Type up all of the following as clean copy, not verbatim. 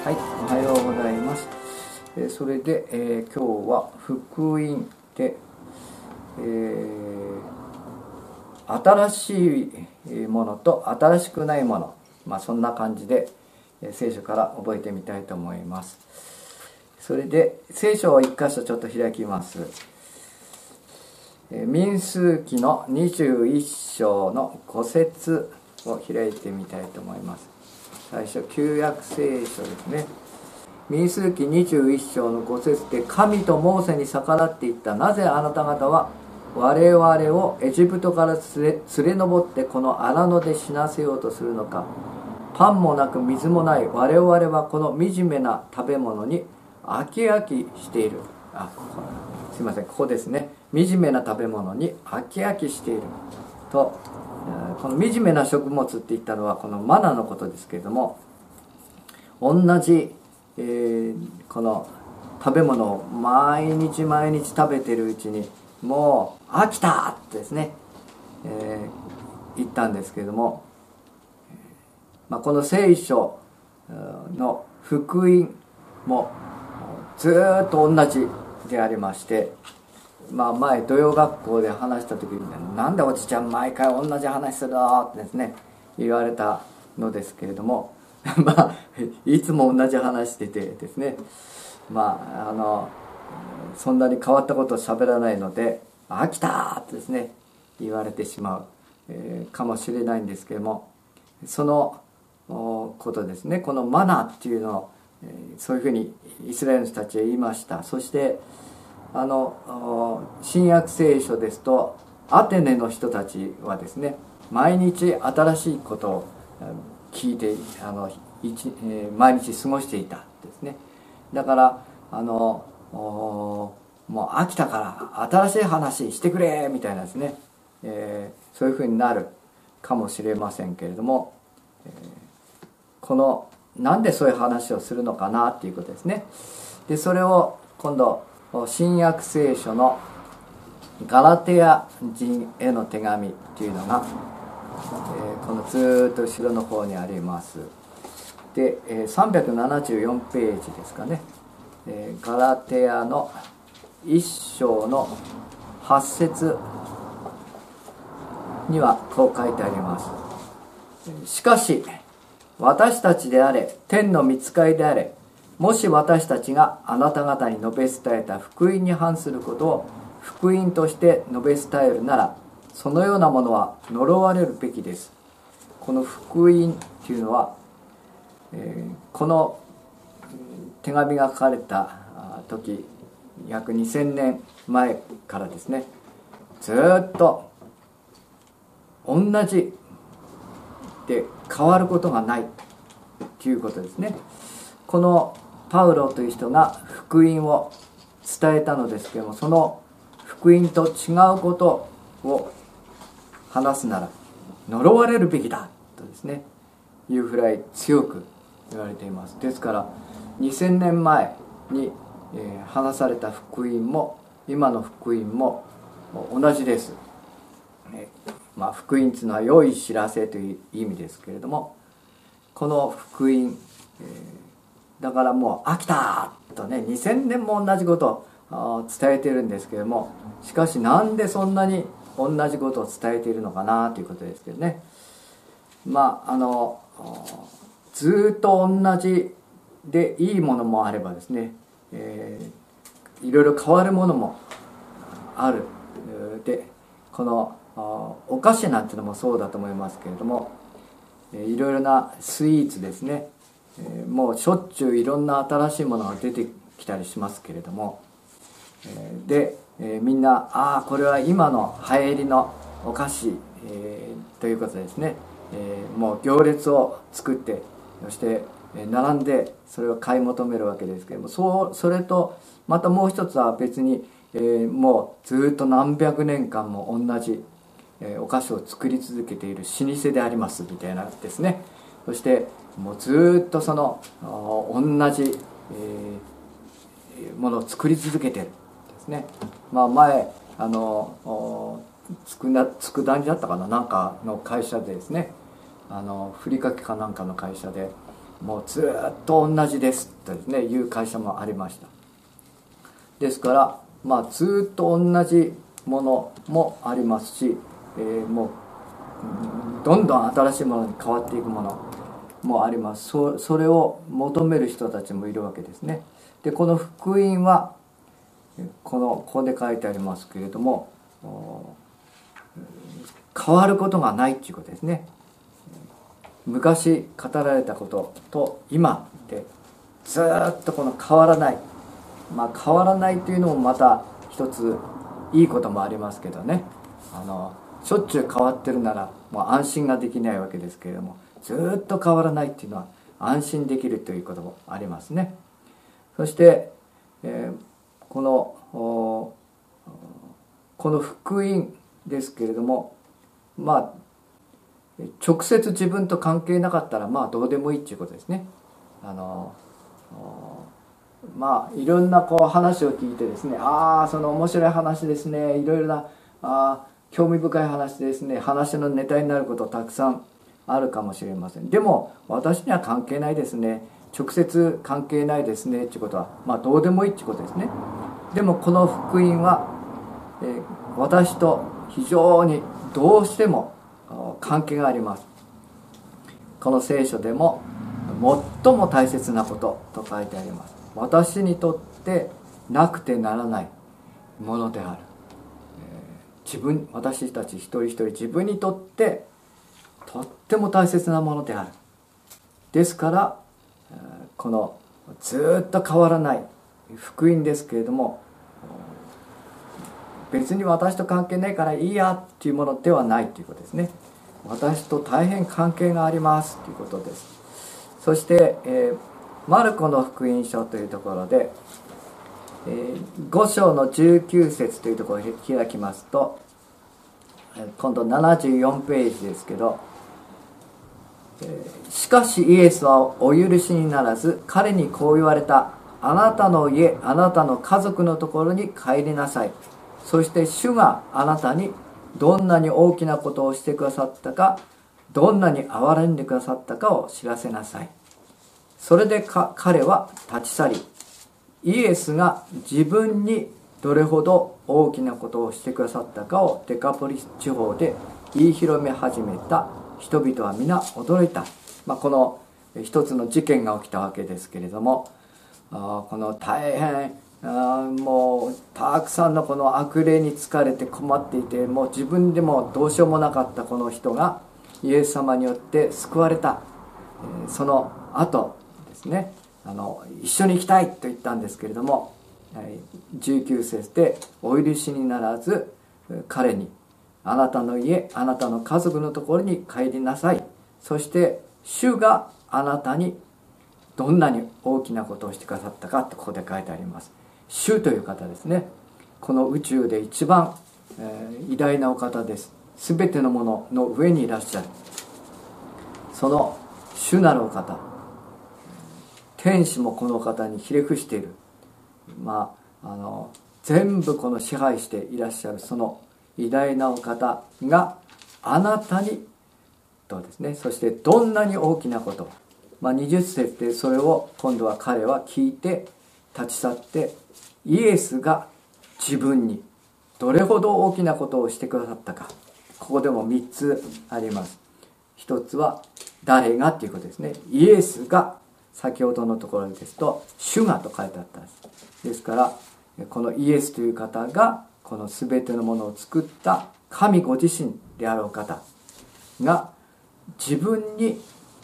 はい、おはようございます。それで、今日は福音で、新しいものと新しくないもの、そんな感じで、聖書から覚えてみたいと思います。それで聖書を一箇所ちょっと開きます。民数記の21章の5節を開いてみたいと思います。最初、旧約聖書ですね。民数記21章の5節で、神とモーセに逆らっていった。なぜあなた方は我々をエジプトから連れ上ってこの荒野で死なせようとするのか。パンもなく水もない我々はこの惨めな食べ物に飽き飽きしている。すいません、ここですね。惨めな食べ物に飽き飽きしていると、この惨めな食物って言ったのはこのマナのことですけれども、同じ、この食べ物を毎日毎日食べてるうちにもう飽きたってですね、言ったんですけれども、この聖書の福音もずっと同じでありまして、前土曜学校で話した時に、なんでおじちゃん毎回同じ話するのってですね言われたのですけれどもいつも同じ話しててですね、そんなに変わったことを喋らないので飽きたってですね言われてしまう、かもしれないんですけれども、そのことですね。このマナっていうのを、そういうふうにイスラエルの人たちは言いました。そして新約聖書ですとアテネの人たちはですね、毎日新しいことを聞いて毎日過ごしていたですね。だからもう飽きたから新しい話してくれみたいなですね、そういうふうになるかもしれませんけれども、このなんでそういう話をするのかなっていうことですね。でそれを今度新約聖書のガラテヤ人への手紙っていうのが、このずっと後ろの方にあります。で、374ページですかね。ガラテヤの1章の8節にはこう書いてあります。しかし私たちであれ、天の御使いであれ、もし私たちがあなた方に述べ伝えた福音に反することを福音として述べ伝えるなら、そのようなものは呪われるべきです。この福音っていうのは、この手紙が書かれた時、約2000年前からですね、ずっと同じで変わることがないということですね。このパウロという人が福音を伝えたのですけども、その福音と違うことを話すなら呪われるべきだとですねいうぐらい強く言われています。ですから2000年前に話された福音も今の福音も同じです。福音というのは良い知らせという意味ですけれども、この福音、だからもう飽きたとね、2000年も同じことを伝えているんですけれども、しかしなんでそんなに同じことを伝えているのかなということですけどね。ずっと同じでいいものもあればですね、いろいろ変わるものもある。でこのお菓子なんてのもそうだと思いますけれども、いろいろなスイーツですね、もうしょっちゅういろんな新しいものが出てきたりしますけれども、みんなこれは今の流行りのお菓子、ということですね、もう行列を作って、そして並んでそれを買い求めるわけですけれども、それとまたもう一つは別に、もうずっと何百年間も同じお菓子を作り続けている老舗でありますみたいなですね。そしてもうずっとその同じものを作り続けてるですね。前佃煮だったかな、なんかの会社でですね、ふりかけかなんかの会社でもうずっと同じですとですねいう会社もありました。ですからずっと同じものもありますし、もうどんどん新しいものに変わっていくものもあります。それを求める人たちもいるわけですね。でこの福音はここで書いてありますけれども、変わることがないということですね。昔語られたことと今でずっとこの変わらない、変わらないというのもまた一ついいこともありますけどね、しょっちゅう変わってるならもう安心ができないわけですけれども、ずっと変わらないっていうのは安心できるということもありますね。そして、この福音ですけれども、直接自分と関係なかったらどうでもいいっていうことですね。いろんな話を聞いてですね、その面白い話ですね、いろいろな興味深い話ですね、話のネタになることたくさんあるかもしれません。でも私には関係ないですね、直接関係ないですねっていうことはどうでもいいっていうことですね。でもこの福音は、私と非常にどうしても関係があります。この聖書でも最も大切なことと書いてあります。私にとってなくてならないものである。私たち一人一人自分にとってとっても大切なものである。ですからこのずっと変わらない福音ですけれども、別に私と関係ないからいいやっていうものではないということですね。私と大変関係がありますということです。そして、マルコの福音書というところで、5章の19節というところを開きますと、今度74ページですけど、しかしイエスはお許しにならず、彼にこう言われた。あなたの家、あなたの家族のところに帰りなさい。そして主があなたにどんなに大きなことをしてくださったか、どんなに憐れんでくださったかを知らせなさい。それで彼は立ち去り、イエスが自分にどれほど大きなことをしてくださったかをデカポリス地方で言い広め始めた。人々は皆驚いた。この一つの事件が起きたわけですけれども、この大変もうたくさんのこの悪霊に疲れて困っていて、もう自分でもどうしようもなかったこの人がイエス様によって救われた。その後ですね、一緒に行きたいと言ったんですけれども、19節でお許しにならず彼に、あなたの家、あなたの家族のところに帰りなさい。そして主があなたにどんなに大きなことをしてくださったかとここで書いてあります。主という方ですね。この宇宙で一番、偉大なお方です。すべてのものの上にいらっしゃるその主なるお方、天使もこのお方にひれ伏している。全部この支配していらっしゃるその偉大なお方があなたにとですね、そしてどんなに大きなこと、20節でそれを今度は彼は聞いて立ち去って、イエスが自分にどれほど大きなことをしてくださったか、ここでも3つあります。一つは誰がっていうことですね。イエスが、先ほどのところですと主がと書いてあったんです。ですからこのイエスという方がこの全てのものを作った神ご自身であるお方が自分に、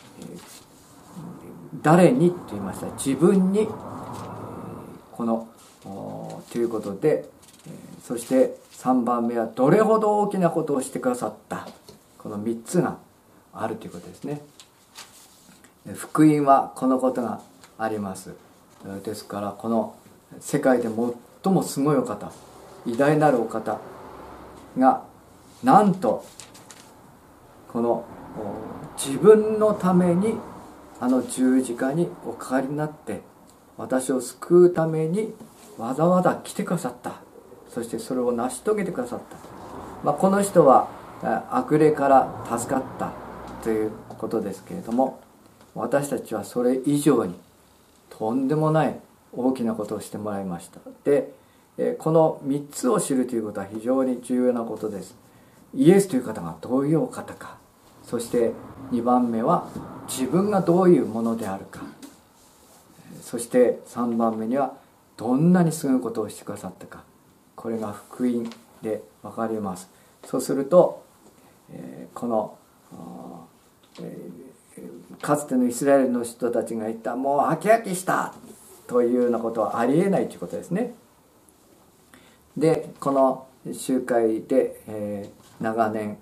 誰にと言いました。自分にこのということで、そして3番目はどれほど大きなことをしてくださった。この3つがあるということですね。福音はこのことがあります。ですからこの世界で最もすごいお方、偉大なるお方がなんとこの自分のために十字架におかかりになって私を救うためにわざわざ来てくださった。そしてそれを成し遂げてくださった。この人は悪霊から助かったということですけれども、 私たちはそれ以上にとんでもない大きなことをしてもらいました。でこの3つを知るということは非常に重要なことです。イエスという方がどういうお方か、そして2番目は自分がどういうものであるか、そして3番目にはどんなにすごいことをしてくださったか、これが福音で分かります。そうすると、このかつてのイスラエルの人たちが言ったもう飽き飽きしたというようなことはありえないということですね。でこの集会で、長年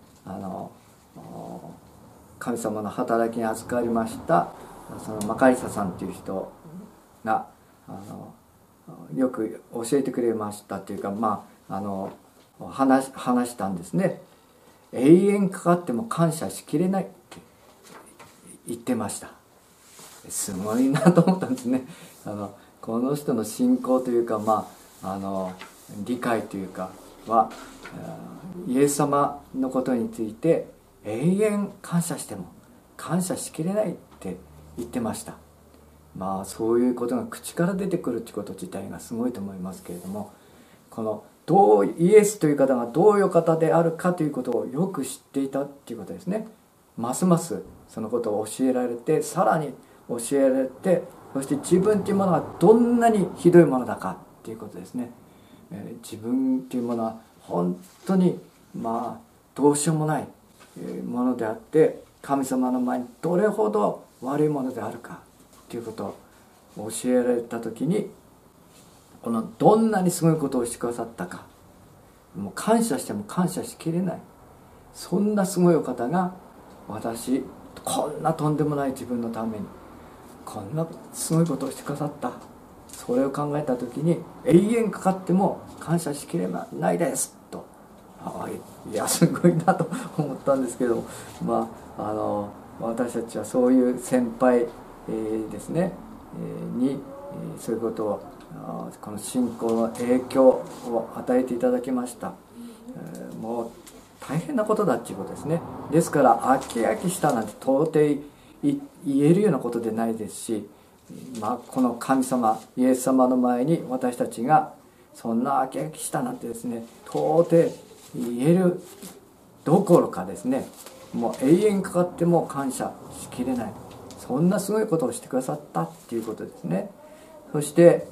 神様の働きに預かりましたそのマカリサさんという人がよく教えてくれましたというか、話したんですね。永遠かかっても感謝しきれないって言ってました。すごいなと思ったんですね。この人の信仰というか、理解というかはイエス様のことについて永遠感謝しても感謝しきれないって言ってました。そういうことが口から出てくるってこと自体がすごいと思いますけれども、このイエスという方がどういう方であるかということをよく知っていたっていうことですね。ますますそのことを教えられて、さらに教えられて、そして自分というものがどんなにひどいものだかっていうことですね。自分というものは本当にどうしようもないものであって、神様の前にどれほど悪いものであるかということを教えられた時に、このどんなにすごいことをしてくださったか、もう感謝しても感謝しきれない、そんなすごいお方が私こんなとんでもない自分のためにこんなすごいことをしてくださった、それを考えた時に永遠かかっても感謝しきれないですと、いやすごいなと思ったんですけど、私たちはそういう先輩、ですね、にそういうことをこの信仰の影響を与えていただきました。もう大変なことだっていうことですね。ですから飽き飽きしたなんて到底言えるようなことでないですし、この神様イエス様の前に私たちがそんな飽き飽きしたなんてですね、到底言えるどころかですね、もう永遠かかっても感謝しきれない、そんなすごいことをしてくださったっていうことですね。そして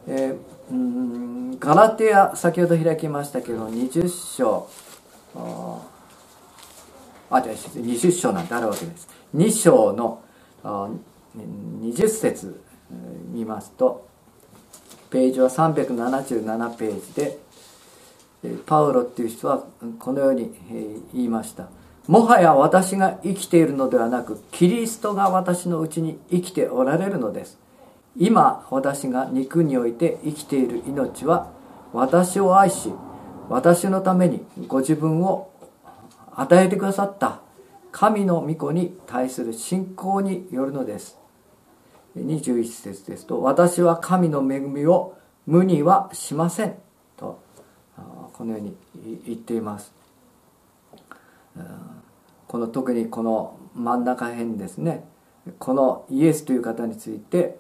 ガラテヤ、先ほど開きましたけど20章20章なんてあるわけです。2章の20節見ますと、ページは377ページで、パウロっていう人はこのように言いました。もはや私が生きているのではなく、キリストが私のうちに生きておられるのです。今私が肉において生きている命は、私を愛し私のためにご自分を与えてくださった神の御子に対する信仰によるのです。21節ですと、私は神の恵みを無にはしませんとこのように言っています。特にこの真ん中辺ですね、このイエスという方について、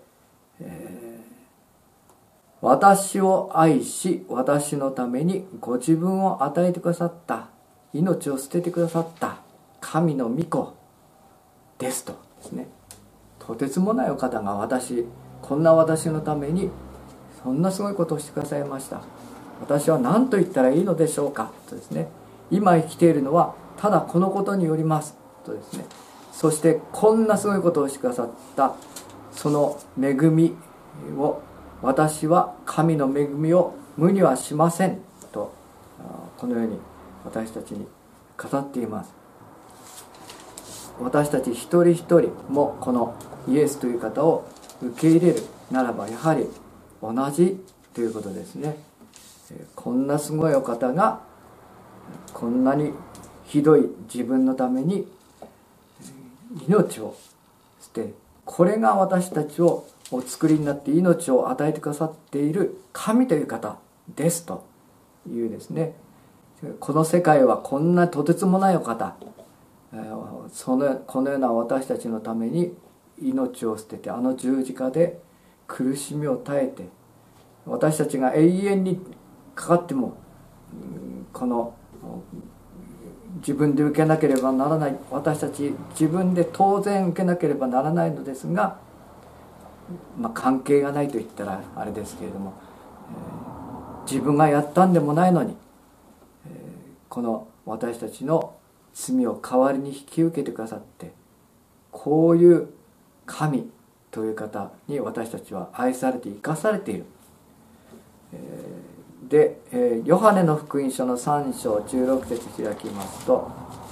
私を愛し私のためにご自分を与えてくださった、命を捨ててくださった神の御子ですとですね、とてつもないお方がこんな私のためにそんなすごいことをしてくださいました。私は何と言ったらいいのでしょうかとですね、今生きているのはただこのことによりますとですね、そしてこんなすごいことをしてくださったその恵みを、私は神の恵みを無にはしませんとこのように私たちに語っています。私たち一人一人もこのイエスという方を受け入れるならば、やはり同じということですね。こんなすごいお方がこんなにひどい自分のために命を捨て、これが私たちをお作りになって命を与えてくださっている神という方ですというですね、この世界はこんなとてつもないお方、このような私たちのために命を捨ててあの十字架で苦しみを耐えて、私たちが永遠にかかってもこの自分で受けなければならない、私たち自分で当然受けなければならないのですが、関係がないと言ったらあれですけれども、自分がやったんでもないのに、この私たちの罪を代わりに引き受けてくださって、こういう神という方に私たちは愛されて生かされている。で、ヨハネの福音書の3章16節開きますと、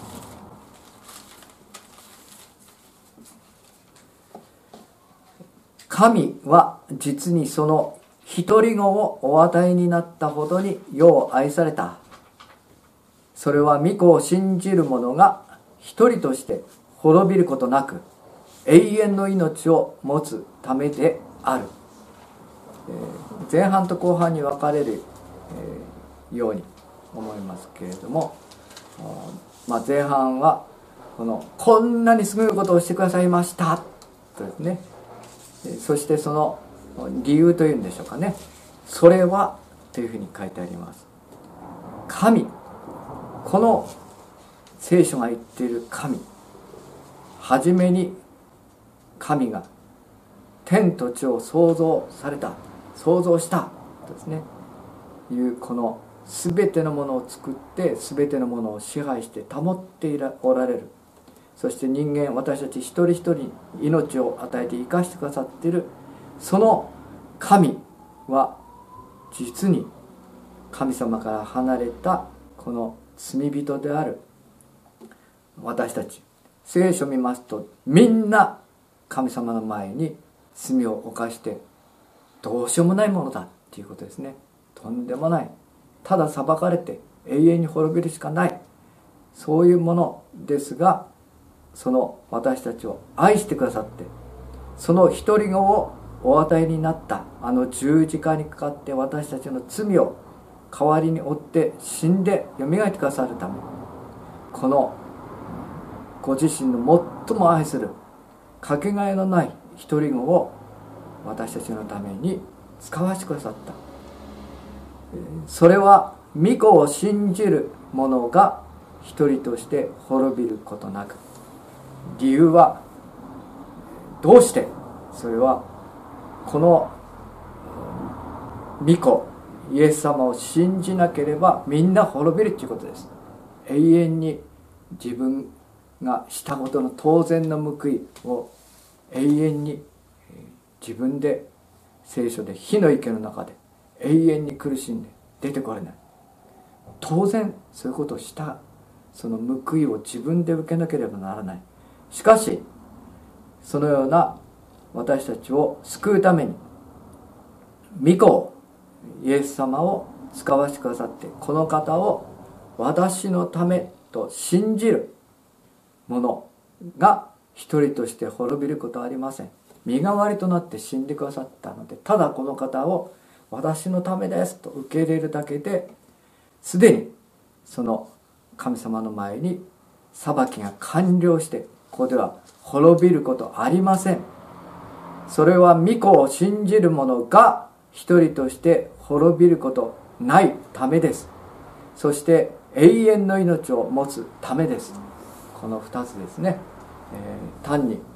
神は実にその一人子をお与えになったほどに世を愛された。それは御子を信じる者が一人として滅びることなく永遠の命を持つためである。前半と後半に分かれるように思いますけれども、前半はこんなにすごいことをしてくださいましたとですね、そしてその理由というんでしょうかね、それはというふうに書いてあります。神、この聖書が言っている神、はじめに神が天と地を創造したとですね、いうこの全てのものを作って全てのものを支配して保っておられる。そして人間、私たち一人一人に命を与えて生かしてくださっているその神は、実に神様から離れたこの罪人である私たち、聖書を見ますとみんな神様の前に罪を犯してどうしようもないものだっていうことですね。とんでもない、ただ裁かれて永遠に滅びるしかない、そういうものですが、その私たちを愛してくださって、その一人子をお与えになったあの十字架にかかって私たちの罪を代わりに負って死んでよみがえってくださるため、このご自身の最も愛するかけがえのない一人子を私たちのために使わせてくださった。それは御子を信じる者が一人として滅びることなく、理由はどうして、それはこの御子イエス様を信じなければみんな滅びるということです。永遠に自分がしたことの当然の報いを永遠に自分で聖書で火の池の中で永遠に苦しんで出てこれない。当然そういうことをしたその報いを自分で受けなければならない。しかしそのような私たちを救うために御子をイエス様を使わせてくださって、この方を私のためと信じる者が一人として滅びることはありません。身代わりとなって死んでくださったので、ただこの方を私のためですと受け入れるだけですでにその神様の前に裁きが完了して、ここでは滅びることありません。それは御子を信じる者が一人として滅びることないためです。そして永遠の命を持つためです。この2つですね。単に、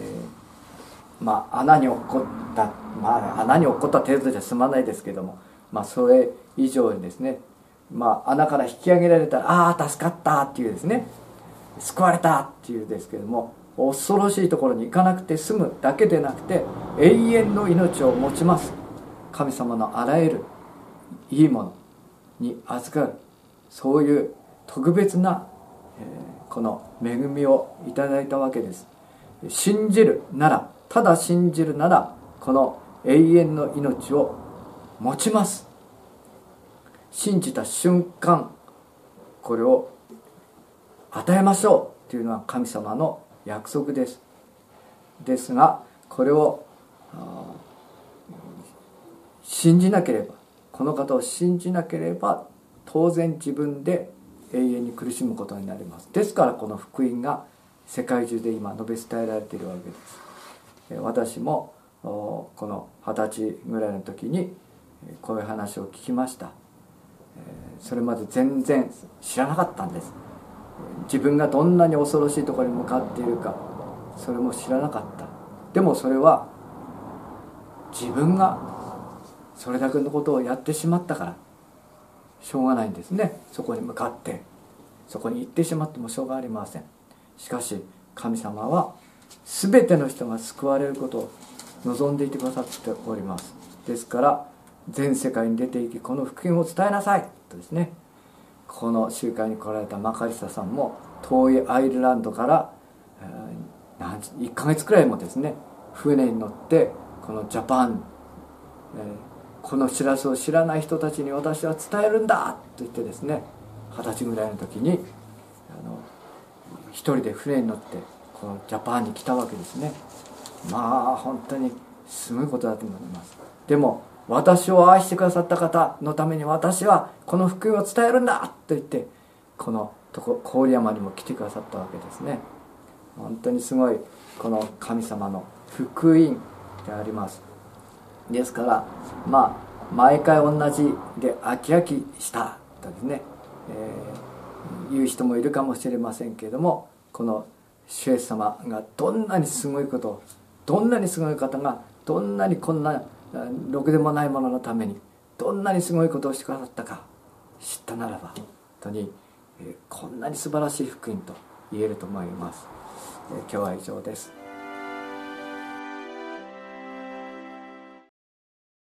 穴に落っこった、穴に落っこった程度じゃ済まないですけども、それ以上にですね、穴から引き上げられたら助かったっていうですね、救われたっていうですけども、恐ろしいところに行かなくて済むだけでなくて永遠の命を持ちます。神様のあらゆるいいものに預かる、そういう特別な、この恵みをいただいたわけです。信じるなら、ただ信じるなら、この永遠の命を持ちます。信じた瞬間これを与えましょうというのは神様の約束です。ですがこれを信じなければ、この方を信じなければ当然自分で永遠に苦しむことになります。ですからこの福音が世界中で今述べ伝えられているわけです。 私もこの20歳ぐらいの時にこういう話を聞きました。それまで全然知らなかったんです。自分がどんなに恐ろしいところに向かっているか、それも知らなかった。でもそれは自分がそれだけのことをやってしまったからしょうがないんですね。そこに向かってそこに行ってしまってもしょうがありません。しかし神様は全ての人が救われることを望んでいてくださっております。ですから全世界に出て行きこの福音を伝えなさいとですね、この集会に来られたマカリサさんも遠いアイルランドから1ヶ月くらいもですね船に乗ってこのジャパン、この知らせを知らない人たちに私は伝えるんだと言ってですね、20歳ぐらいの時に一人で船に乗ってこのジャパンに来たわけですね。まあ本当にすごいことだと思います。でも私を愛してくださった方のために私はこの福音を伝えるんだと言ってこの郡山にも来てくださったわけですね。本当にすごいこの神様の福音であります。ですから毎回同じで飽き飽きしたとですね、言う人もいるかもしれませんけれども、この主イエス様がどんなにすごいことを、どんなにすごい方がどんなにこんなろくでもないもののためにどんなにすごいことをしてくださったか知ったならば本当にこんなに素晴らしい福音と言えると思います。今日は以上です。